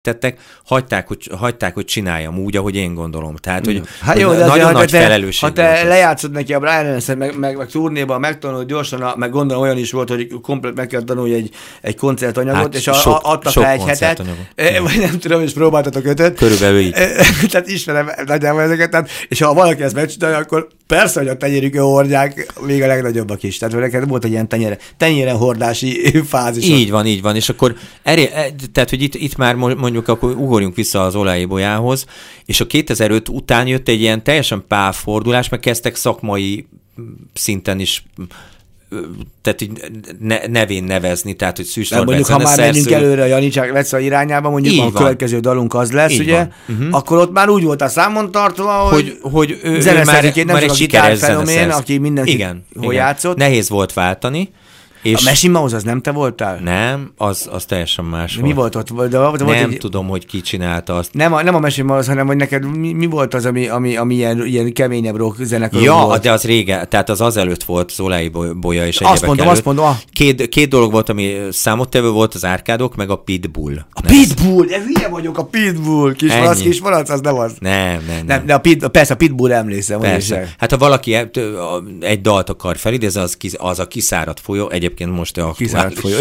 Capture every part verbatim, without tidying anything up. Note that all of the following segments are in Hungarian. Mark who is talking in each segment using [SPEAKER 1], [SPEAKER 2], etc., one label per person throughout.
[SPEAKER 1] tettek, hagyták hogy, hagyták, hogy csináljam úgy, ahogy én gondolom. Tehát, hogy,
[SPEAKER 2] hát
[SPEAKER 1] hogy
[SPEAKER 2] jó, de
[SPEAKER 1] nagyon
[SPEAKER 2] azért,
[SPEAKER 1] nagy
[SPEAKER 2] te,
[SPEAKER 1] felelősség
[SPEAKER 2] ha te lejátszod neki a Brian Adams-et, meg, meg, meg turnéban megtanulod gyorsan, meg gondolom olyan is volt, hogy komplet meg kell tanulni egy, egy koncertanyagot, hát és a, sok, adtak rá egy hetet, e, vagy nem tudom, és próbáltatok ötöt.
[SPEAKER 1] Körülbelül így.
[SPEAKER 2] Tehát ismerem nagyjából ezeket, tehát, és ha valaki ezt megcsinálja, akkor persze, hogy a tenyérükön hordják még a legnagyobbak is. Tehát neked volt egy ilyen tenyére, tenyéren hordási fázis.
[SPEAKER 1] Így van, így van, és akkor eré, tehát, hogy itt, itt már mondjuk akkor ugorjunk vissza az olajébolyához, és a kétezer-öt után jött egy ilyen teljesen pálfordulás, meg kezdtek szakmai szinten is tehát így ne, nevén nevezni, tehát, hogy Szűcs Norbert
[SPEAKER 2] mondjuk, ha már
[SPEAKER 1] szerző...
[SPEAKER 2] menjünk előre a Janicsák Veca irányába, mondjuk így a van. Következő dalunk az lesz, így ugye, uh-huh. akkor ott már úgy volt a számon tartva, hogy,
[SPEAKER 1] hogy, hogy ő, ő
[SPEAKER 2] már,
[SPEAKER 1] már,
[SPEAKER 2] nem
[SPEAKER 1] már egy sikeres zeneszerző.
[SPEAKER 2] Aki mindenki
[SPEAKER 1] igen,
[SPEAKER 2] hol
[SPEAKER 1] igen.
[SPEAKER 2] játszott.
[SPEAKER 1] Nehéz volt váltani. És
[SPEAKER 2] a Machine Mouse az nem te voltál?
[SPEAKER 1] Nem, az, az teljesen más
[SPEAKER 2] mi volt. Mi volt ott? De volt
[SPEAKER 1] nem
[SPEAKER 2] egy...
[SPEAKER 1] tudom, hogy ki csinálta azt.
[SPEAKER 2] Nem a, nem a Machine Mouse, hanem hogy neked mi, mi volt az, ami, ami, ami ilyen, ilyen keményebb rock zenekar
[SPEAKER 1] ja,
[SPEAKER 2] volt?
[SPEAKER 1] de az régen, tehát az azelőtt volt Zolái bolya és
[SPEAKER 2] egyébek Azt mondom,
[SPEAKER 1] előtt.
[SPEAKER 2] azt mondom.
[SPEAKER 1] Két, két dolog volt, ami számottevő volt, az Árkádok, meg a Pitbull.
[SPEAKER 2] A Pitbull! Ez hülye vagyok, a Pitbull! Kisvalac, kisvalac, az nem az.
[SPEAKER 1] Nem, nem, nem. nem
[SPEAKER 2] de a Pit, persze a Pitbull emlékszem.
[SPEAKER 1] Persze. Hát ha valaki egy dalt akar felidézni, az, az a Kiszáradt folyó, egyébként most a
[SPEAKER 2] Kiszáradt folyó.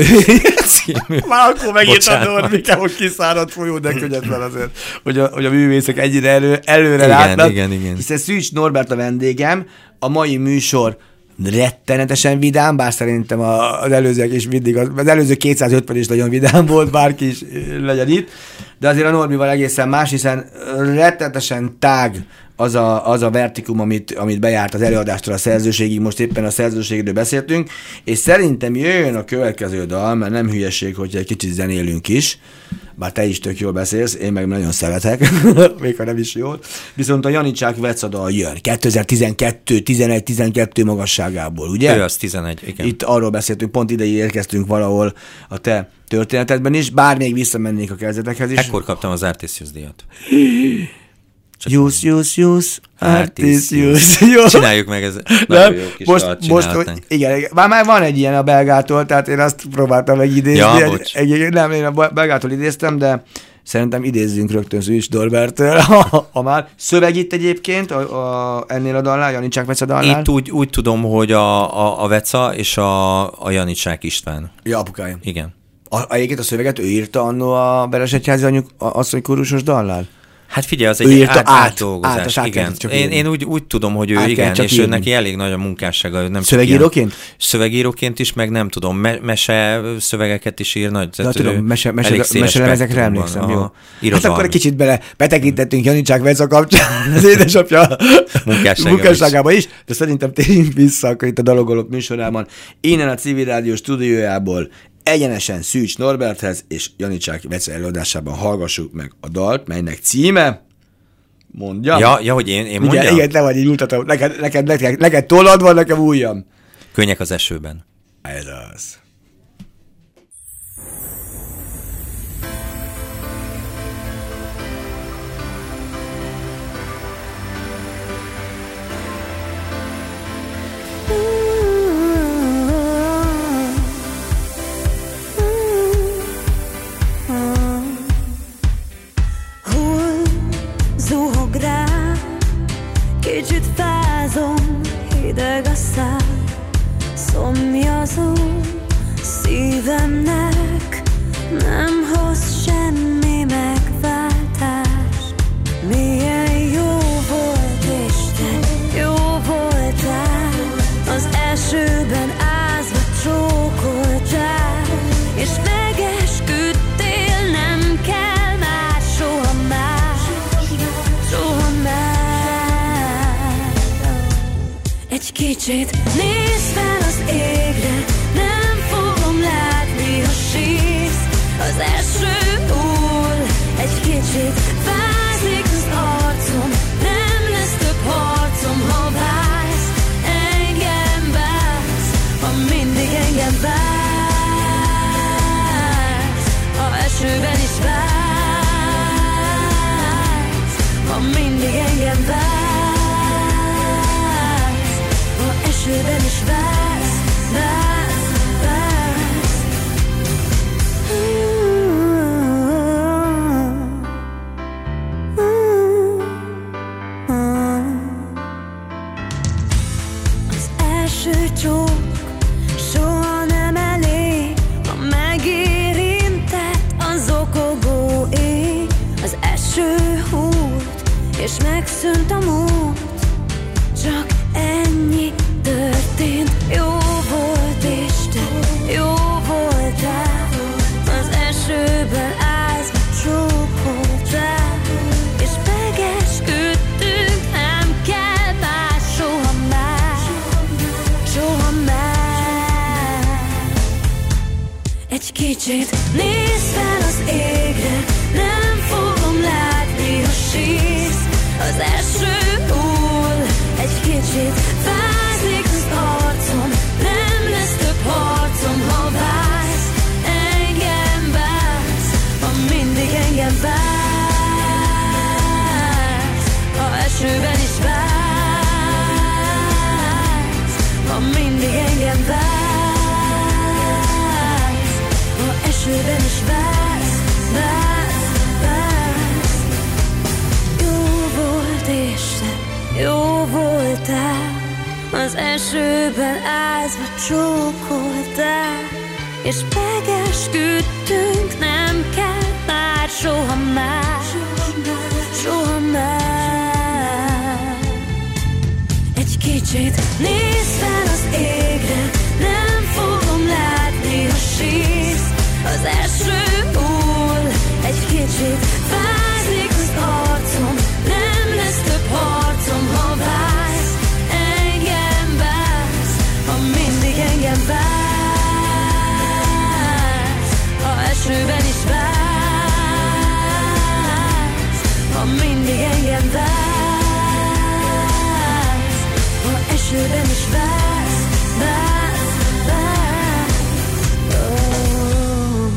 [SPEAKER 2] Már akkor megint a Norbikem, hogy kiszáradt folyó, de könnyetlen azért, hogy a, hogy a művészek ennyire elő, előre
[SPEAKER 1] igen,
[SPEAKER 2] látnak.
[SPEAKER 1] Igen, igen,
[SPEAKER 2] hiszen Szűcs Norbert a vendégem, a mai műsor rettenetesen vidám, bár szerintem az előzőek is mindig, az előző kétszázötven is nagyon vidám volt, bárki is legyen itt, de azért a Norbival egészen más, hiszen rettenetesen tág az a, az a vertikum, amit, amit bejárt az előadástól a szerzőségig, most éppen a szerzőségről beszéltünk, és szerintem jöjjön a következő dal, mert nem hülyeség, hogy egy kicsit zenélünk is, bár te is tök jól beszélsz, én meg nagyon szeretek, még ha nem is jól, viszont a Janicsák Veca dal jön, kétezer-tizenkettő, tizenegy, tizenkettő magasságából, ugye?
[SPEAKER 1] Ő az tizenegy, igen.
[SPEAKER 2] Itt arról beszéltünk, pont ide érkeztünk valahol a te történetedben is, bár még visszamennék a kezdetekhez is.
[SPEAKER 1] Ekkor kaptam az Artisius díjat.
[SPEAKER 2] Use, use, use, Artisius. Jó.
[SPEAKER 1] Csináljuk meg ez. Nagyon jó kis
[SPEAKER 2] most, most, hogy, igen, már, már van egy ilyen a Belgától, tehát én azt próbáltam megidézni.
[SPEAKER 1] Ja,
[SPEAKER 2] egy, egy, nem, én a Belgától idéztem, de szerintem idézzünk rögtön Szűcs Norberttől, ha, ha már. Szöveg itt egyébként a, a, ennél a dallál, Janicsák Veca dallál?
[SPEAKER 1] Itt úgy, úgy tudom, hogy a, a, a Veca és a, a Janicsák István.
[SPEAKER 2] Ja, apukája.
[SPEAKER 1] Igen.
[SPEAKER 2] A, egyébként a szöveget ő írta annó a Beresegyházi anyuk asszony kórusos dallál?
[SPEAKER 1] Hát figyelj, az egy át, átdolgozás.
[SPEAKER 2] Át,
[SPEAKER 1] igen.
[SPEAKER 2] át,
[SPEAKER 1] én, én úgy, úgy tudom, hogy ő
[SPEAKER 2] át
[SPEAKER 1] igen, és
[SPEAKER 2] írni.
[SPEAKER 1] ő neki elég nagy a munkássága. Nem
[SPEAKER 2] Szövegíróként?
[SPEAKER 1] Szövegíróként is, meg nem tudom, me- mese szövegeket is ír nagy.
[SPEAKER 2] Na, tudom, mese, mese, meselemezekre emlékszem, jó. Hát akkor egy kicsit bele betekintettünk Janicsák Veca kapcsán az édesapja munkásságába is, de szerintem térjünk vissza akkor itt a Dalogolók műsorában. Innen a Civil Rádió stúdiójából egyenesen Szűcs Norberthez és Janicsák Veca előadásában hallgassuk meg a dalt, melynek címe, mondjam.
[SPEAKER 1] Ja, ja hogy én, én mondjam?
[SPEAKER 2] Igen, igen, te vagy így mutatom. Neked, neked, neked, neked tollad van, nekem ujjam.
[SPEAKER 1] Könnyek az esőben.
[SPEAKER 2] Ez az.
[SPEAKER 3] Kicsit fázom, hideg a szám, szomjazom szívemnek, nem hoz semmi megváltást. Milyen jó volt Isten, jó voltál, az esőben ázva csókoltál, és megesküdtél, nem kell már soha már, soha már. Egy kicsit nézz fel az égre, nem fogom látni, ha sírsz. Az eső hull, egy kicsit fázik az arcom, nem lesz több harcom, ha vársz. Engem vársz, ha mindig engem vársz, ha esőben is vársz, ha mindig engem vársz, esőben is eső húlt, és megszűnt a múlt. Csak ennyi történt. Jó volt Isten, jó voltál. Az esőben ázva csókoltál, és megesküdtünk, nem kell már soha már, soha már. Egy kicsit nézz fel az égre, nem fogom látni, ha sírsz. Az eső hull, egy kicsit fázik az arcom, nem lesz több harcom, ha vársz, engem vársz, ha mindig engem vársz, ha esőben is vársz, ha mindig engem vársz, ha esőben is vársz, vársz, vársz. Jó volt Isten, jó voltál, az esőben ázva csókoltál, és megesküdtünk, nem kell már soha már, soha már. Egy kicsit nézz fel az égre, nem fogom látni, ha sírsz. Az eső hull, egy kicsit fázik az arcom, nem lesz több harcom, ha vársz, engem vársz, ha mindig engem vársz, ha esőben is vársz, ha mindig engem vársz, ha esőben is vársz, vársz, vársz. Oh.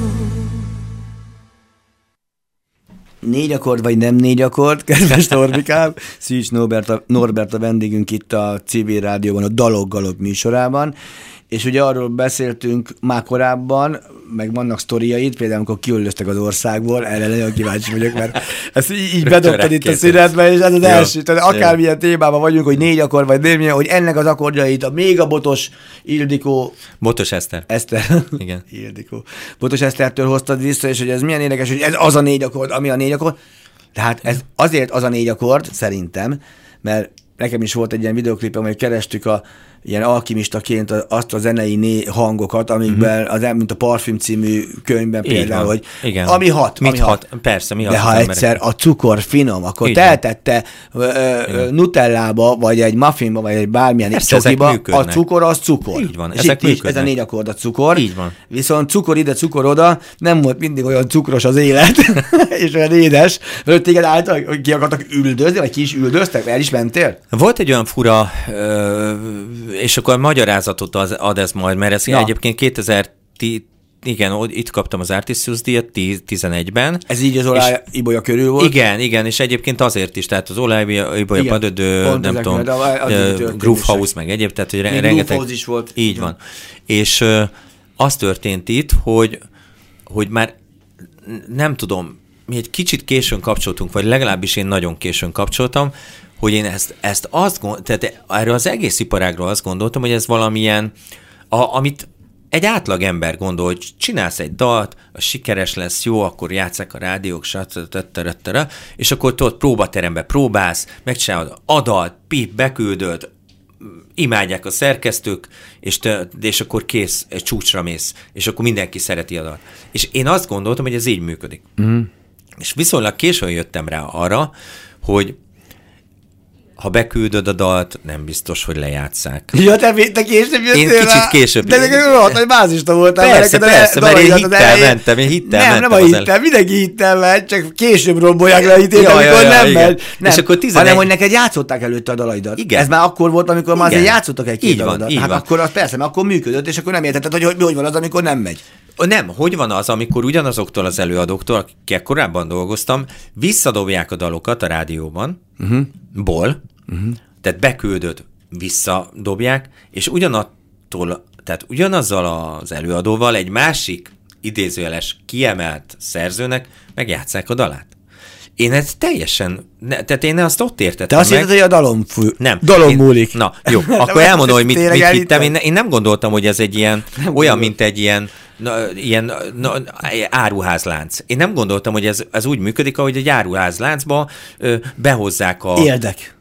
[SPEAKER 2] Négy akkord vagy nem négy akkord, kedves Norbikám. Szűcs Norbert a, Norbert a vendégünk itt a Civil Rádióban, a Dalok Galop műsorában, és ugye arról beszéltünk már korábban, meg vannak sztoriaid, például amikor kiöllöztek az országból, erre nagyon kíváncsi vagyok, mert ezt így, így bedobtad itt a szünetben, és ez az első, tehát akármilyen témában vagyunk, hogy négy akkord vagy nem, hogy ennek az akkordjait a még a Botos Ildikó...
[SPEAKER 1] Botos Eszter.
[SPEAKER 2] Eszter.
[SPEAKER 1] Igen.
[SPEAKER 2] Ildikó. Botos Esztertől hoztad vissza, és hogy ez milyen érdekes, hogy ez az a négy akkord, ami a négy akkord. Tehát ez azért az a négy akkord, szerintem, mert nekem is volt egy ilyen videoklipem, hogy kerestük a ilyen alkimistaként azt a zenei né- hangokat, amikben, uh-huh. az, mint a Parfüm című könyvben
[SPEAKER 1] így
[SPEAKER 2] például,
[SPEAKER 1] van.
[SPEAKER 2] hogy
[SPEAKER 1] igen.
[SPEAKER 2] ami hat.
[SPEAKER 1] Mit
[SPEAKER 2] ami
[SPEAKER 1] hat? hat. Persze, mi
[SPEAKER 2] de
[SPEAKER 1] hat.
[SPEAKER 2] ha egyszer a cukor finom, akkor
[SPEAKER 1] így
[SPEAKER 2] teltette ö, nutellába, vagy egy muffinba, vagy egy bármilyen csokiba, a cukor az cukor.
[SPEAKER 1] Így van,
[SPEAKER 2] és
[SPEAKER 1] ezek
[SPEAKER 2] itt is ez a négy akkord a cukor.
[SPEAKER 1] Így van.
[SPEAKER 2] Viszont cukor ide, cukor oda, nem volt mindig olyan cukros az élet, és olyan édes, mert téged által, hogy ki akartak üldözni, vagy ki is üldöztek, el is mentél?
[SPEAKER 1] Volt egy olyan fura, és akkor magyarázatot az, ad ez majd, mert ez ja. egyébként kétezer-tíz, igen, itt kaptam az Artisius díjat tizenegyben.
[SPEAKER 2] Ez így az Olaj Ibolya körül volt?
[SPEAKER 1] Igen, igen, és egyébként azért is, tehát az Olaj Ibolya padödő, nem tudom, Groove House, meg egyéb, tehát hogy
[SPEAKER 2] Még
[SPEAKER 1] rengeteg...
[SPEAKER 2] Groove House is volt.
[SPEAKER 1] Így van. És uh, az történt itt, hogy, hogy már nem tudom, mi egy kicsit későn kapcsoltunk, vagy legalábbis én nagyon későn kapcsoltam, hogy én ezt, ezt azt gondoltam, tehát erről az egész iparágról azt gondoltam, hogy ez valamilyen, a, amit egy átlag ember gondol, hogy csinálsz egy dalt, az sikeres lesz, jó, akkor játsszák a rádiók, stb. És akkor tudod, próbaterembe próbálsz, megcsinálod a dalt, pip, beküldöd, imádják a szerkesztők, és, te, és akkor kész, egy csúcsra mész, és akkor mindenki szereti a dalt. És én azt gondoltam, hogy ez így működik. Mm. És viszonylag későn jöttem rá arra, hogy ha beküldöd a dalt, nem biztos, hogy lejátsszák.
[SPEAKER 2] Ja, te, te később jöttél
[SPEAKER 1] Én kicsit
[SPEAKER 2] rá.
[SPEAKER 1] később.
[SPEAKER 2] De neked rohadt, hogy bázista voltál.
[SPEAKER 1] Persze, persze, mert én hittel mentem, én hittel
[SPEAKER 2] nem,
[SPEAKER 1] mentem.
[SPEAKER 2] Nem, nem a hittel, mindenki hittel ment, csak később rombolják le a hitét,
[SPEAKER 1] ja,
[SPEAKER 2] amikor
[SPEAKER 1] ja,
[SPEAKER 2] nem
[SPEAKER 1] ja,
[SPEAKER 2] megy. Nem,
[SPEAKER 1] és akkor tizenegy...
[SPEAKER 2] hanem, hogy neked játszották előtte a dalaidat.
[SPEAKER 1] Igen.
[SPEAKER 2] Ez már akkor volt, amikor már azért játszottak egy-két dalaidat. Hát
[SPEAKER 1] van.
[SPEAKER 2] akkor az persze, mert akkor működött, és akkor nem értetted, hogy hogy, hogy van az, amikor nem megy.
[SPEAKER 1] Nem, hogy van az, amikor ugyanazoktól az előadóktól, akikkel korábban dolgoztam, visszadobják a dalokat a rádióban, uh-huh. ból, uh-huh. tehát beküldöd, visszadobják, és ugyanattól, tehát ugyanazzal az előadóval egy másik idézőjeles kiemelt szerzőnek megjátsszák a dalát. Én ezt teljesen, ne, tehát én azt ott értettem
[SPEAKER 2] Te azt
[SPEAKER 1] meg.
[SPEAKER 2] hitted, hogy a dalom, fú,
[SPEAKER 1] nem.
[SPEAKER 2] dalom
[SPEAKER 1] én,
[SPEAKER 2] múlik.
[SPEAKER 1] Na, jó, akkor
[SPEAKER 2] Nem,
[SPEAKER 1] elmondom, hogy mit,
[SPEAKER 2] tényleg
[SPEAKER 1] mit hittem.
[SPEAKER 2] elhitted?
[SPEAKER 1] Én, én nem gondoltam, hogy ez egy ilyen, nem olyan, mint egy ilyen, na, ilyen na, áruházlánc. Én nem gondoltam, hogy ez, ez úgy működik, ahogy egy áruházláncba ö, behozzák a...
[SPEAKER 2] Érdek.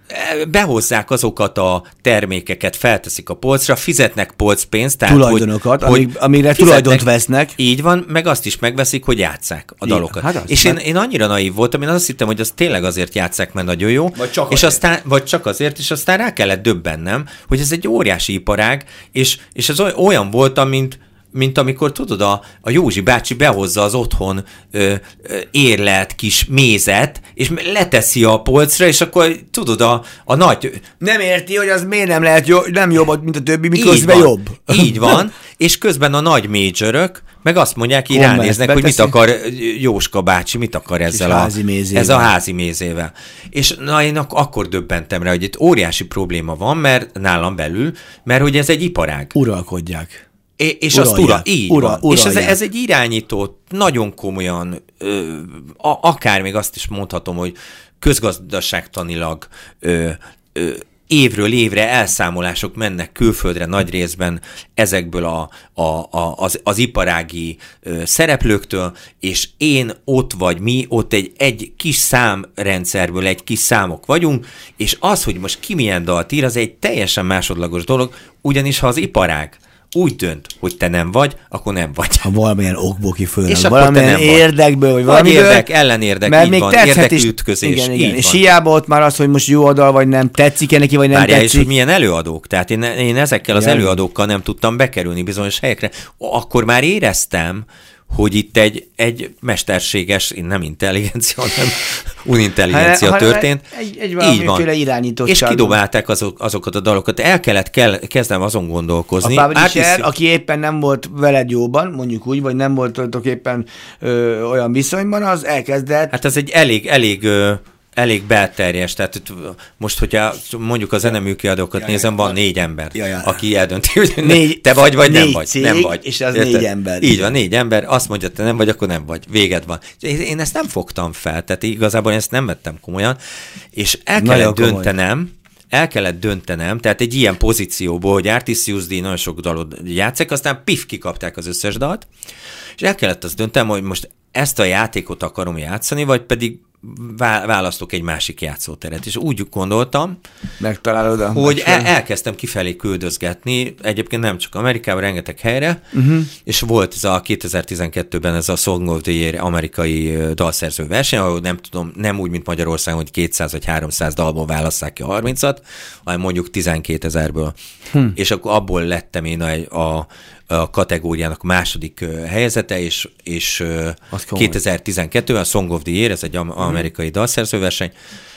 [SPEAKER 1] behozzák azokat a termékeket, felteszik a polcra, fizetnek polcpénzt. Tehát
[SPEAKER 2] tulajdonokat,
[SPEAKER 1] hogy,
[SPEAKER 2] amik, amire
[SPEAKER 1] fizetnek,
[SPEAKER 2] tulajdont vesznek.
[SPEAKER 1] Így van, meg azt is megveszik, hogy játsszák a dalokat.
[SPEAKER 2] Hát az,
[SPEAKER 1] és
[SPEAKER 2] hát.
[SPEAKER 1] én, én annyira naív voltam, én azt hittem, hogy az tényleg azért játsszák, mert nagyon jó.
[SPEAKER 2] Vagy csak
[SPEAKER 1] és
[SPEAKER 2] azért.
[SPEAKER 1] aztán, vagy csak azért, és aztán rá kellett döbbennem, hogy ez egy óriási iparág, és, és ez olyan volt, mint mint amikor, tudod, a, a Józsi bácsi behozza az otthon ö, ö, érlelt kis mézet, és leteszi a polcra, és akkor, tudod, a, a nagy...
[SPEAKER 2] Nem érti, hogy az miért nem lehet jó, nem jobb, mint a többi, miközben
[SPEAKER 1] így van,
[SPEAKER 2] jobb.
[SPEAKER 1] Így van, és közben a nagy majorök meg azt mondják, így
[SPEAKER 2] Komment,
[SPEAKER 1] ránéznek, hogy mit
[SPEAKER 2] beteszi.
[SPEAKER 1] akar Jóska bácsi, mit akar ezzel a,
[SPEAKER 2] házi mézével.
[SPEAKER 1] ez a házi mézével. És na, én ak- akkor döbbentem rá, hogy itt óriási probléma van, mert nálam belül, mert hogy ez egy iparág.
[SPEAKER 2] Uralkodják.
[SPEAKER 1] É, és
[SPEAKER 2] Uralják.
[SPEAKER 1] azt ura, így
[SPEAKER 2] Ura,
[SPEAKER 1] van. És ez,
[SPEAKER 2] uralják.
[SPEAKER 1] ez egy irányított, nagyon komolyan, ö, a, akár még azt is mondhatom, hogy közgazdaságtanilag ö, ö, évről évre elszámolások mennek külföldre nagy részben ezekből a, a, a, az, az iparági ö, szereplőktől, és én ott vagy mi, ott egy, egy kis számrendszerből egy kis számok vagyunk, és az, hogy most ki milyen dalt ír, az egy teljesen másodlagos dolog, ugyanis ha az iparág úgy dönt, hogy te nem vagy, akkor nem vagy.
[SPEAKER 2] Ha valamilyen okból kifölnek,
[SPEAKER 1] És akkor te
[SPEAKER 2] valamilyen
[SPEAKER 1] nem vagy.
[SPEAKER 2] érdekből, vagy
[SPEAKER 1] Vagy
[SPEAKER 2] valamiből.
[SPEAKER 1] érdek, ellenérdek,
[SPEAKER 2] mert
[SPEAKER 1] így
[SPEAKER 2] még
[SPEAKER 1] van,
[SPEAKER 2] tetszhet is.
[SPEAKER 1] érdekütközés,
[SPEAKER 2] Igen,
[SPEAKER 1] így
[SPEAKER 2] igen. És
[SPEAKER 1] van.
[SPEAKER 2] hiába ott már az, hogy most jó a dal, vagy nem, tetszik-e neki, vagy nem
[SPEAKER 1] Várjál, és
[SPEAKER 2] tetszik.
[SPEAKER 1] hogy milyen előadók. Tehát én, én ezekkel az
[SPEAKER 2] Igen.
[SPEAKER 1] előadókkal nem tudtam bekerülni bizonyos helyekre. Akkor már éreztem, hogy itt egy, egy mesterséges, nem intelligencia, hanem unintelligencia
[SPEAKER 2] Hát,
[SPEAKER 1] történt.
[SPEAKER 2] Egy, egy
[SPEAKER 1] Így
[SPEAKER 2] valamiféle
[SPEAKER 1] van.
[SPEAKER 2] irányítottság.
[SPEAKER 1] És kidobálták azok, azokat a dalokat. El kellett kell, kezdem azon gondolkozni.
[SPEAKER 2] A publisher,
[SPEAKER 1] Átviszi-
[SPEAKER 2] aki éppen nem volt veled jóban, mondjuk úgy, vagy nem voltatok éppen ö, olyan viszonyban, az elkezdett.
[SPEAKER 1] Hát ez egy elég, elég, ö, elég belterjes, tehát itt most, hogyha mondjuk a zeneműkiadókat
[SPEAKER 2] Ja,
[SPEAKER 1] nézem,
[SPEAKER 2] ja,
[SPEAKER 1] van
[SPEAKER 2] ja.
[SPEAKER 1] négy ember,
[SPEAKER 2] Ja, ja.
[SPEAKER 1] aki eldönti, hogy
[SPEAKER 2] Négy-
[SPEAKER 1] te vagy, vagy nem
[SPEAKER 2] négy
[SPEAKER 1] vagy.
[SPEAKER 2] cég,
[SPEAKER 1] nem vagy.
[SPEAKER 2] és az
[SPEAKER 1] Érted?
[SPEAKER 2] négy ember.
[SPEAKER 1] Így van, négy ember, azt mondja, te nem vagy, akkor nem vagy. Véged van. Én ezt nem fogtam fel, tehát igazából ezt nem vettem komolyan, és el
[SPEAKER 2] Nagyon
[SPEAKER 1] kellett
[SPEAKER 2] komoly.
[SPEAKER 1] döntenem, el kellett döntenem, tehát egy ilyen pozícióból, hogy Artist Use D nagyon sok dalot játszek, aztán pif, kikapták az összes dalt, és el kellett azt döntenem, hogy most ezt a játékot akarom játszani, vagy pedig vá- választok egy másik játszóteret. És úgy gondoltam,
[SPEAKER 2] Megtalálod a...
[SPEAKER 1] hogy el- elkezdtem kifelé küldözgetni, egyébként nem csak Amerikában, rengeteg helyre, uh-huh. és volt ez a kétezer-tizenkettőben ez a Song of the Year amerikai ö, dalszerző verseny, ahol nem tudom, nem úgy, mint Magyarországon, hogy kétszáz vagy háromszáz dalból válasszák ki harmincat, hanem mondjuk tizenkétezerből. Hm. És akkor abból lettem én a, a, a kategóriának második ö, helyzete, és, és ö, kétezer-tizenkettőben a Song of the Year, ez egy am- amerikai dalszerzőverseny,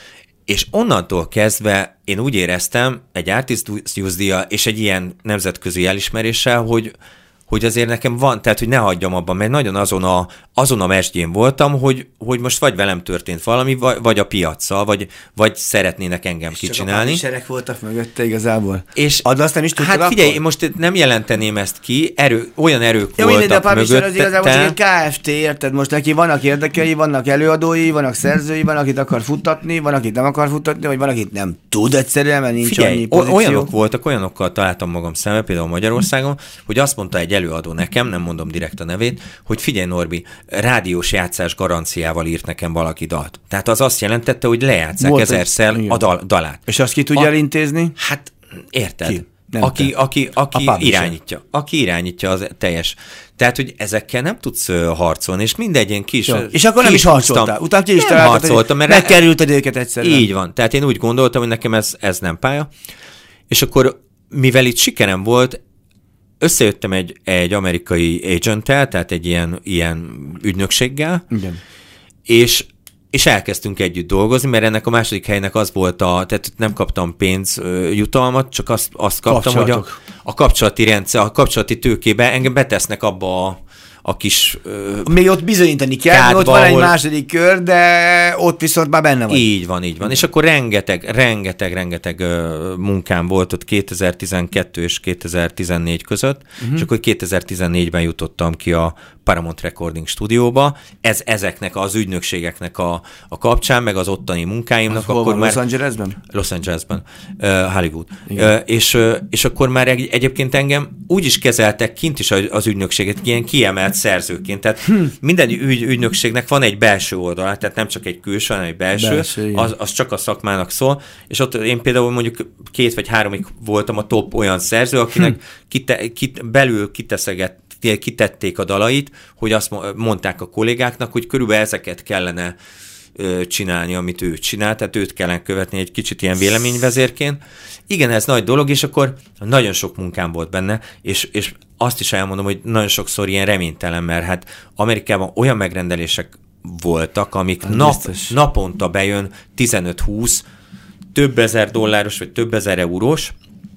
[SPEAKER 1] és onnantól kezdve én úgy éreztem egy Artist Use díjjal és egy ilyen nemzetközi elismeréssel, hogy, hogy azért nekem van, tehát hogy ne hagyjam abban, mert nagyon azon a, azon a mesdjén voltam, hogy, hogy most vagy velem történt valami, vagy, vagy a piaccal, vagy, vagy szeretnének engem kicsinálni.
[SPEAKER 2] Csak a publisherek voltak mögötte igazából.
[SPEAKER 1] És
[SPEAKER 2] Ad azt nem is tudtad
[SPEAKER 1] hát figyelj,
[SPEAKER 2] akkor?
[SPEAKER 1] én most nem jelenteném ezt ki, erő, olyan erők
[SPEAKER 2] Jó, mindegy, de a
[SPEAKER 1] voltak
[SPEAKER 2] publisher az igazából csak egy
[SPEAKER 1] mögötte.
[SPEAKER 2] ká ef té, érted? Most neki vannak érdekei, vannak előadói, vannak szerzői, van, akit akar futtatni, van, akit nem akar futtatni, vagy van, akit nem tud egyszerűen, mert nincs
[SPEAKER 1] Figyelj,
[SPEAKER 2] annyi
[SPEAKER 1] o-
[SPEAKER 2] pozíció.
[SPEAKER 1] olyanok voltak, olyanokkal találtam magam szembe, például Magyarországon, hogy azt mondta egy előadó nekem, nem mondom direkt a nevét, hogy figyelj Norbi, rádiós játszás garanciával írt nekem valaki dalt. Tehát az azt jelentette, hogy lejátszák
[SPEAKER 2] Volt egy-
[SPEAKER 1] ezerszer
[SPEAKER 2] igen.
[SPEAKER 1] a dal, dalát.
[SPEAKER 2] És azt ki tudja
[SPEAKER 1] A-
[SPEAKER 2] elintézni?
[SPEAKER 1] Hát érted?
[SPEAKER 2] Ki? Nem
[SPEAKER 1] aki,
[SPEAKER 2] te.
[SPEAKER 1] aki, aki
[SPEAKER 2] A publisher.
[SPEAKER 1] irányítja. Aki irányítja az teljes. Tehát, hogy ezekkel nem tudsz ö, harcolni, és mindegy ilyen kis...
[SPEAKER 2] Jó. És akkor nem is harcoltál. Utána ki is
[SPEAKER 1] nem
[SPEAKER 2] találtad,
[SPEAKER 1] harcoltam,
[SPEAKER 2] hogy
[SPEAKER 1] mert
[SPEAKER 2] megkerülted őket egyszerűen.
[SPEAKER 1] így van. Tehát én úgy gondoltam, hogy nekem ez, ez nem pálya. És akkor, mivel itt sikerem volt, összejöttem egy, egy amerikai agenttel, tehát egy ilyen, ilyen ügynökséggel,
[SPEAKER 2] Igen.
[SPEAKER 1] és, és elkezdtünk együtt dolgozni, mert ennek a második helynek az volt a, tehát nem kaptam pénzjutalmat, csak azt, azt kaptam, hogy a,
[SPEAKER 2] Kapcsolatok.
[SPEAKER 1] a kapcsolati rendszer, a kapcsolati tőkébe engem betesznek abba a, a kis...
[SPEAKER 2] Még ott bizonyítani kell, ott van egy második kör, de ott viszont már benne van.
[SPEAKER 1] Így van, így van. És akkor rengeteg, rengeteg, rengeteg uh, munkám volt ott kétezer-tizenkettő és kétezer-tizennégy között, uh-huh. és akkor kétezer-tizennégyben jutottam ki a Paramount Recording stúdióba. Ez ezeknek az ügynökségeknek a, a kapcsán, meg az ottani munkáimnak.
[SPEAKER 2] Az akkor már Los Angelesben?
[SPEAKER 1] Los Angelesben, uh, Hollywood. Uh, és, uh, és akkor már egy, egyébként engem úgy is kezeltek kint is az ügynökséget, ilyen kiemelt szerzőként. Tehát hm. minden ügy, ügynökségnek van egy belső oldala, tehát nem csak egy külső, hanem egy belső, belső az, az csak a szakmának szól, és ott én például mondjuk két vagy háromig voltam a top olyan szerző, akinek hm. kite, kit, belül kiteszeget kitették a dalait, hogy azt mondták a kollégáknak, hogy körülbelül ezeket kellene ö, csinálni, amit ő csinál, tehát őt kellene követni egy kicsit ilyen véleményvezérként. Igen, ez nagy dolog, és akkor nagyon sok munkám volt benne, és, és azt is elmondom, hogy nagyon sokszor ilyen reménytelen, mert hát Amerikában olyan megrendelések voltak, amik nap, naponta bejön tizenöt-húsz, több ezer dolláros, vagy több ezer eurós,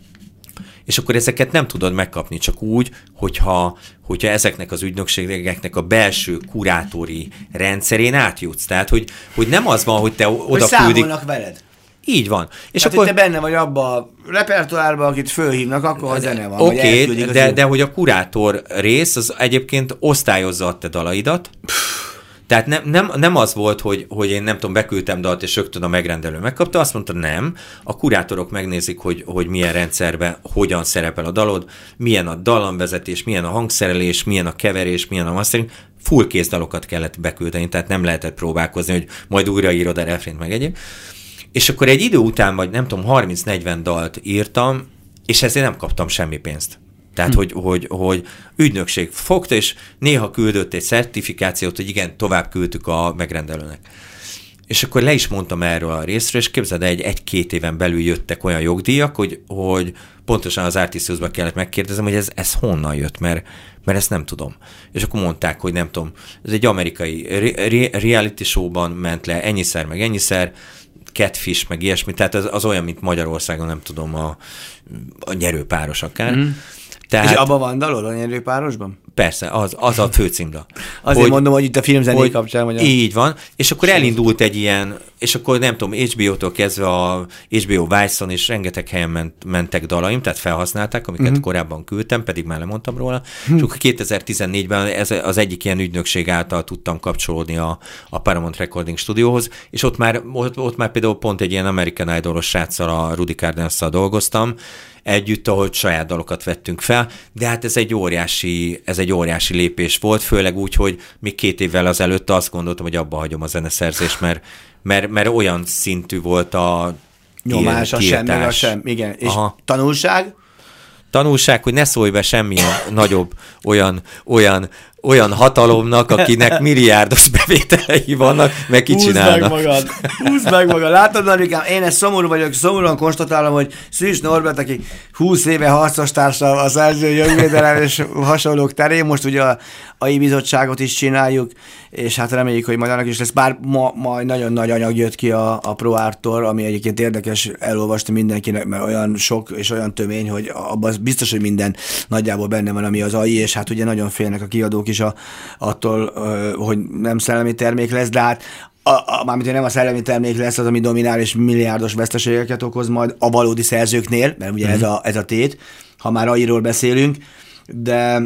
[SPEAKER 1] és akkor ezeket nem tudod megkapni csak úgy, hogyha, hogyha ezeknek az ügynökségeknek a belső kurátori rendszerén átjutsz. Tehát, hogy, hogy nem az van, hogy te oda
[SPEAKER 2] küldik... számolnak veled.
[SPEAKER 1] Így van. És
[SPEAKER 2] tehát, akkor... hogy te benne vagy abban a repertoárban, akit fölhívnak, akkor a zene van.
[SPEAKER 1] Oké, okay, de, de hogy a kurátor rész, az egyébként osztályozza a te dalaidat. Tehát nem, nem, nem az volt, hogy, hogy én nem tudom, beküldtem dalt, és rögtön a megrendelő megkapta, azt mondta, nem. A kurátorok megnézik, hogy, hogy milyen rendszerben hogyan szerepel a dalod, milyen a dallamvezetés, milyen a hangszerelés, milyen a keverés, milyen a mastering. Full kész dalokat kellett beküldeni, tehát nem lehetett próbálkozni, hogy majd újraírod a refrént meg egyéb. És akkor egy idő után, vagy nem tudom, harminc-negyven dalt írtam, és ezért nem kaptam semmi pénzt. Tehát, hm. hogy, hogy, hogy ügynökség fogta, és néha küldött egy szertifikációt, hogy igen, tovább küldtük a megrendelőnek. És akkor le is mondtam erről a részről, és képzeld, egy, egy-két éven belül jöttek olyan jogdíjak, hogy, hogy pontosan az Artisiusban kellett megkérdezem, hogy ez, ez honnan jött, mert, mert ezt nem tudom. És akkor mondták, hogy nem tudom, ez egy amerikai re- reality showban ment le ennyiszer, meg ennyiszer, Catfish, meg ilyesmi, tehát az, az olyan, mint Magyarországon, nem tudom, a, a nyerőpáros akár. Mm.
[SPEAKER 2] Tehát, és abban van dalod a nyerőpárosban?
[SPEAKER 1] Persze, az, az a főcímdal.
[SPEAKER 2] Azért hogy, mondom, hogy itt a filmzené kapcsán vagy.
[SPEAKER 1] Így van, és akkor elindult egy ilyen, és akkor nem tudom, há bé ó-tól kezdve a há bé ó Vice-on is rengeteg helyen ment, mentek dalaim, tehát felhasználták, amiket uh-huh. korábban küldtem, pedig már lemondtam róla, uh-huh. és akkor kétezer-tizennégyben ez az egyik ilyen ügynökség által tudtam kapcsolódni a, a Paramount Recording stúdióhoz, és ott már, ott, ott már például pont egy ilyen American Idol-os sráccal, a Rudy Cardenas-szal dolgoztam, együtt, ahogy saját dalokat vettünk fel, de hát ez egy óriási, ez egy óriási lépés volt, főleg úgy, hogy még két évvel azelőtt azt gondoltam, hogy abba hagyom a zeneszerzést, mert, mert, mert olyan szintű volt a
[SPEAKER 2] nyomás, a sem, meg a sem, igen. És aha. tanulság?
[SPEAKER 1] Tanulság, hogy ne szólj be semmilyen nagyobb olyan, olyan, olyan hatalomnak, akinek milliárdos bevételei vannak, meg kicsinálnak.
[SPEAKER 2] Húzd meg magad, húzd meg magad. Látod, Marikám, én ezt szomorú vagyok, szomorúan konstatálom, hogy Szűcs Norbert, aki húsz éve harcostársa a szerző jogvédelem és hasonlók terén, most ugye a á i bizottságot is csináljuk, és hát reméljük, hogy majd annak is lesz, bár ma, majd nagyon nagy anyag jött ki a, a ProArttól, ami egyébként érdekes elolvasni mindenkinek, mert olyan sok és olyan tömény, hogy abban biztos, hogy minden nagyjából benne van, ami az á i, és hát ugye nagyon félnek a kiadók is a, attól, hogy nem szellemi termék lesz, de hát a, a, mármint, hogy nem a szellemi termék lesz az, ami dominál és milliárdos veszteségeket okoz majd a valódi szerzőknél, mert ugye mm-hmm. ez, a, ez a tét, ha már á i-ról beszélünk, de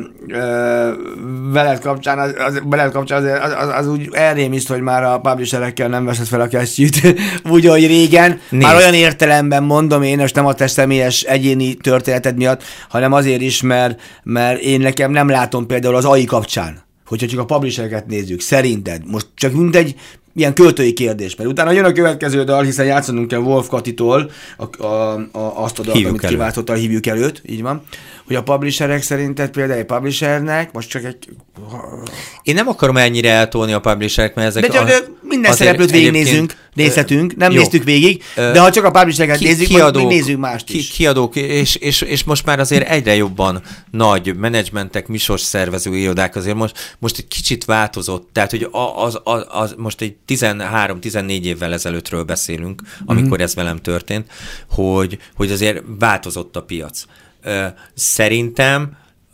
[SPEAKER 2] ö, veled kapcsán, az, az, veled kapcsán az, az, az, az úgy elrémiszt, hogy már a publisherekkel nem veszed fel a kesztyűt, úgy, ahogy régen. Nézd. Már olyan értelemben mondom én, és nem a te személyes egyéni történeted miatt, hanem azért is, mert, mert én nekem nem látom például az á i kapcsán, hogyha csak a publishereket nézzük, szerinted, most csak mint egy ilyen költői kérdés, mert utána jön a következő dal, hiszen játszanunk kell Wolf Katitól a, a, a, azt a dalt, amit kiváltotta a hívjuk előtt, így van, hogy a publisherek szerinted például egy publishernek, most csak egy...
[SPEAKER 1] Én nem akarom ennyire eltolni a publisherek, mert ezek...
[SPEAKER 2] De, a, de minden szereplőt végignézünk, nézhetünk, nem jó. Néztük végig, de ha csak a publishereket ki, nézzük, kiadók, majd nézzük mást is.
[SPEAKER 1] Ki, kiadók, és, és, és most már azért egyre jobban nagy menedzsmentek, műsorszervező irodák azért most, most egy kicsit változott, tehát hogy az, az, az most egy tizenhárom-tizennégy évvel ezelőttről beszélünk, amikor mm-hmm. ez velem történt, hogy, hogy azért változott a piac. Szerintem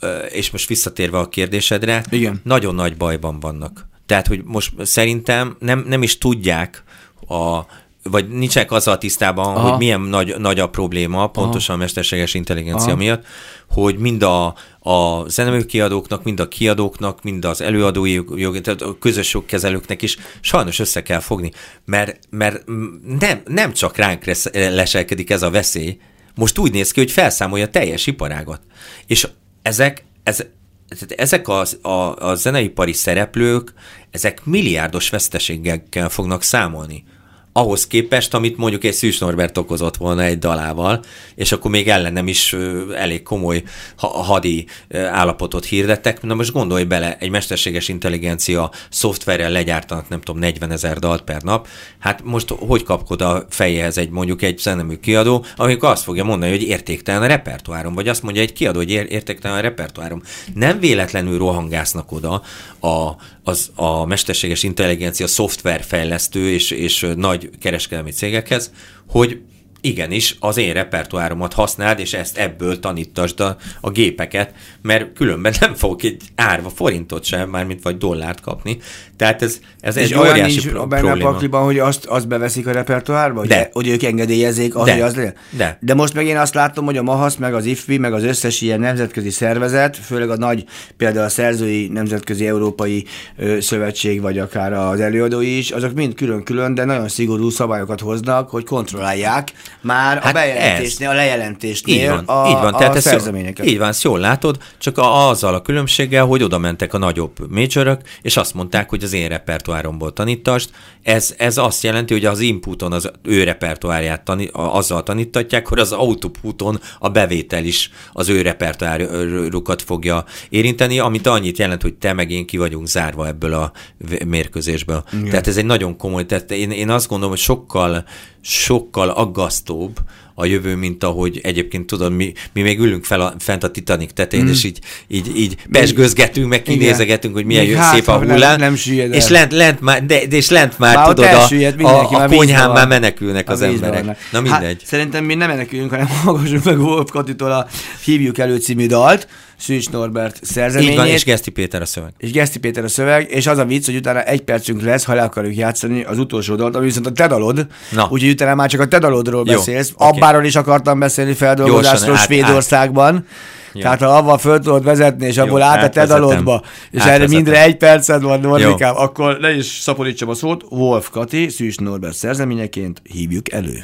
[SPEAKER 1] és most visszatérve a kérdésedre,
[SPEAKER 2] igen.
[SPEAKER 1] nagyon nagy bajban vannak. Tehát, hogy most szerintem nem, nem is tudják a vagy nincsenek azzal tisztában, Aha. hogy milyen nagy, nagy a probléma, pontosan Aha. a mesterséges intelligencia Aha. miatt, hogy mind a, a zeneműkiadóknak, mind a kiadóknak, mind az előadói jogi, tehát a közös jogkezelőknek is sajnos össze kell fogni, mert, mert nem, nem csak ránk leselkedik ez a veszély, most úgy néz ki, hogy felszámolja a teljes iparágat. És ezek, ez, ezek az, a, a zeneipari szereplők, ezek milliárdos veszteségekkel fognak számolni. Ahhoz képest, amit mondjuk egy Szűcs Norbert okozott volna egy dalával, és akkor még ellenem is elég komoly hadi állapotot hirdettek. Na most gondolj bele, egy mesterséges intelligencia szoftverrel legyártanak, nem tudom, negyvenezer dalt per nap. Hát most hogy kapkod a fejéhez egy mondjuk egy zenemű kiadó, amikor azt fogja mondani, hogy értéktelen a repertoárom, vagy azt mondja egy kiadó, hogy értéktelen a repertoárom. Nem véletlenül rohangásznak oda a, az, a mesterséges intelligencia szoftverfejlesztő és, és nagy kereskedelmi cégekhez, hogy igenis az én repertoáromat használd, és ezt ebből tanítasd a, a gépeket, mert különben nem fogok egy árva forintot sem, mármint vagy dollárt kapni. Tehát ez, ez egy óriási pro-
[SPEAKER 2] a benne
[SPEAKER 1] probléma.
[SPEAKER 2] A pakliban, hogy azt, azt beveszik a repertoárba?
[SPEAKER 1] De.
[SPEAKER 2] Hogy, hogy ők engedélyezzék, az,
[SPEAKER 1] De.
[SPEAKER 2] hogy az legyen?
[SPEAKER 1] De.
[SPEAKER 2] De most meg én azt látom, hogy a MAHASZ, meg az i ef pé, meg az összes ilyen nemzetközi szervezet, főleg a nagy, például a szerzői nemzetközi európai ö, szövetség, vagy akár az előadói is, azok mind külön-külön, de nagyon szigorú szabályokat hoznak, hogy kontrollálják már hát a bejelentésnél, ez. a lejelentésnél
[SPEAKER 1] így van,
[SPEAKER 2] a,
[SPEAKER 1] így van.
[SPEAKER 2] a
[SPEAKER 1] Tehát
[SPEAKER 2] szerzeményeket.
[SPEAKER 1] Így van, ezt jól látod, csak a, azzal a különbséggel, hogy oda mentek a nagyobb majorok, és azt mondták, hogy az én repertoáromból tanítasd. Ez, ez azt jelenti, hogy az inputon az ő repertoárját tani, azzal tanítatják, hogy az outputon a bevétel is az ő repertoárukat fogja érinteni, amit annyit jelent, hogy te meg én ki vagyunk zárva ebből a mérkőzésből. Igen. Tehát ez egy nagyon komoly, tehát én, én azt gondolom, hogy sokkal sokkal aggasztóbb a jövő, mint ahogy egyébként tudod, mi, mi még ülünk fel a, fent a Titanic tetején, mm. és így, így, így pesgözgetünk, meg kinézegetünk, hogy milyen jö, szép a hullám, nem, nem és, lent, lent már, de, és lent már, már tudod, a, a, a konyhán már menekülnek az emberek. Vannak. Na mindegy. Hát,
[SPEAKER 2] szerintem mi nem menekülünk, hanem hallgassuk meg Wolf Katitól a Hívjuk elő című dalt, Szűcs Norbert szerzeményét.
[SPEAKER 1] Így van, és Geszti Péter a szöveg.
[SPEAKER 2] És Geszti Péter a szöveg, és az a vicc, hogy utána egy percünk lesz, ha le akarjuk játszani az utolsó dalt, ami viszont a te dalod, úgyhogy utána már csak a te dalodról Jó, beszélsz. Okay. Abbáról is akartam beszélni feldolgozásról Svédországban. Át. Tehát ha avval föl tudod vezetni, és abból Jó, át a te dalodba, és átvezetem. Erre mindre egy perced van, Normikám, akkor ne is szaporítsam a szót. Wolf Kati, Szűcs Norbert szerzeményeként Hívjuk elő.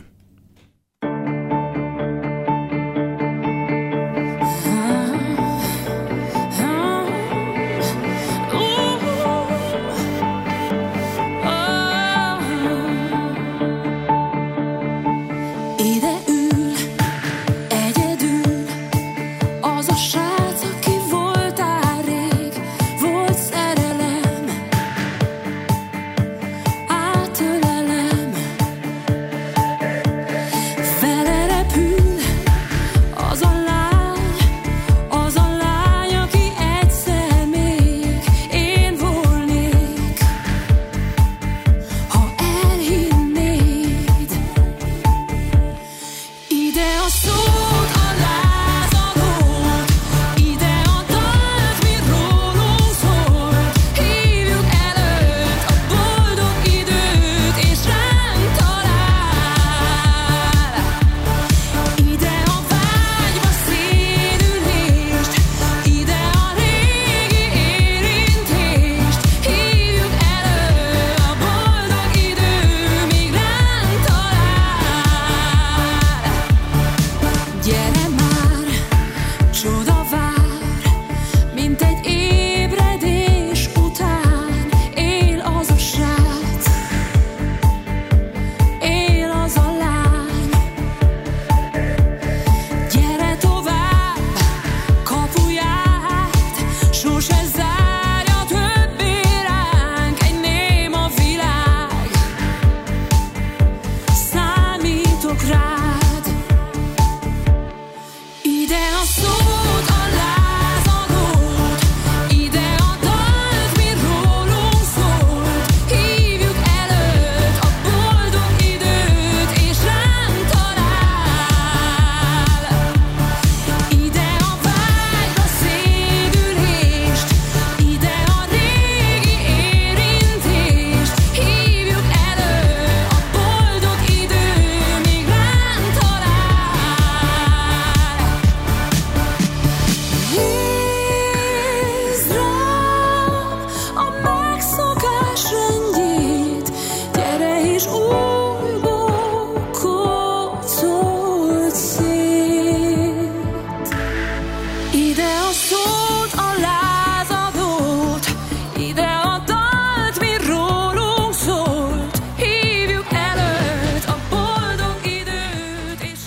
[SPEAKER 3] és újból kócolt szét. Ide a szót, a lázadót, ide a dalt, mi rólunk szólt. Hívjuk előtt a boldog időt, és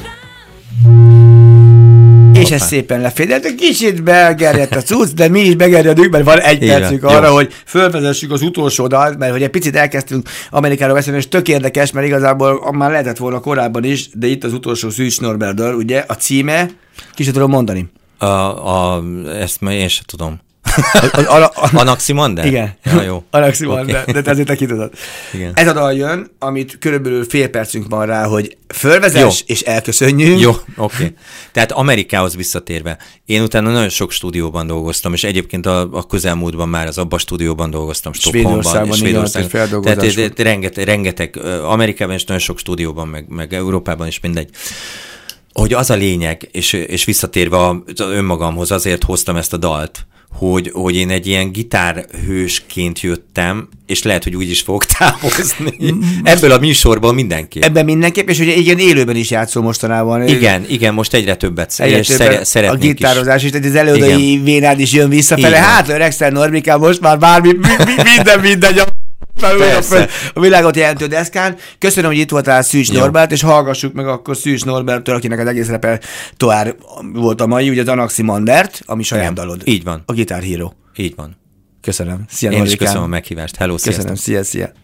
[SPEAKER 3] rá...
[SPEAKER 2] És ez szépen lefédelt. Kicsit begerjedt a cucc, de mi is begerjedünk, mert van egy
[SPEAKER 1] Igen,
[SPEAKER 2] percünk
[SPEAKER 1] jó.
[SPEAKER 2] arra, hogy fölvezessük az utolsó dalt, mert hogy egy picit elkezdtünk Amerikáról beszélni, és tök érdekes, mert igazából már lehetett volna korábban is, de itt az utolsó Szűcs Norbert dal, ugye, a címe, ki sem tudom mondani.
[SPEAKER 1] A, a, ezt már én sem tudom.
[SPEAKER 2] A, a, a, a,
[SPEAKER 1] Anaximander?
[SPEAKER 2] igen.
[SPEAKER 1] Ja, jó.
[SPEAKER 2] Anaximander,
[SPEAKER 1] Okay.
[SPEAKER 2] de te azért te ki tudod.
[SPEAKER 1] Igen.
[SPEAKER 2] Ez a dal jön, amit körülbelül fél percünk van rá, hogy fölvezess,
[SPEAKER 1] Jó.
[SPEAKER 2] és elköszönjünk.
[SPEAKER 1] Jó, oké. Okay. Tehát Amerikához visszatérve, én utána nagyon sok stúdióban dolgoztam, és egyébként a, a közelmúltban már az Abba stúdióban dolgoztam, Stockholmban,
[SPEAKER 2] Svédországban,
[SPEAKER 1] Svédországban.
[SPEAKER 2] igen, feldolgozás
[SPEAKER 1] Tehát
[SPEAKER 2] volt.
[SPEAKER 1] rengeteg, rengeteg, Amerikában és nagyon sok stúdióban, meg, meg Európában is mindegy. Hogy az a lényeg, és, és visszatérve a, az önmagamhoz, azért hoztam ezt a dalt, hogy, hogy én egy ilyen gitárhősként jöttem, és lehet, hogy úgy is fogok távozni. Ebből a műsorból mindenki.
[SPEAKER 2] Ebben mindenképp, és ugye igen, élőben is játszol mostanában.
[SPEAKER 1] Igen, igen, most egyre többet
[SPEAKER 2] Egyre
[SPEAKER 1] és
[SPEAKER 2] többen
[SPEAKER 1] szere, szeretnék
[SPEAKER 2] a gitározás is, tehát az előadói
[SPEAKER 1] Igen.
[SPEAKER 2] vénád is jön visszafele.
[SPEAKER 1] Így van.
[SPEAKER 2] Hát öregszel Norbikám, most már bármi, mi, mi, minden, minden,
[SPEAKER 1] Persze.
[SPEAKER 2] a világot jelentő deszkán. Köszönöm, hogy itt voltál Szűcs
[SPEAKER 1] Jó.
[SPEAKER 2] Norbert, és hallgassuk meg akkor Szűcs Norberttől, akinek az egész repertoár volt a mai, ugye az Anaximandert, ami saját
[SPEAKER 1] Igen.
[SPEAKER 2] dalod.
[SPEAKER 1] Így van.
[SPEAKER 2] A Guitar Hero.
[SPEAKER 1] Így van.
[SPEAKER 2] Köszönöm. Szia,
[SPEAKER 1] Én is
[SPEAKER 2] Norbikám.
[SPEAKER 1] köszönöm a meghívást. Hello, sziasztok.
[SPEAKER 2] Köszönöm. Szia, szia.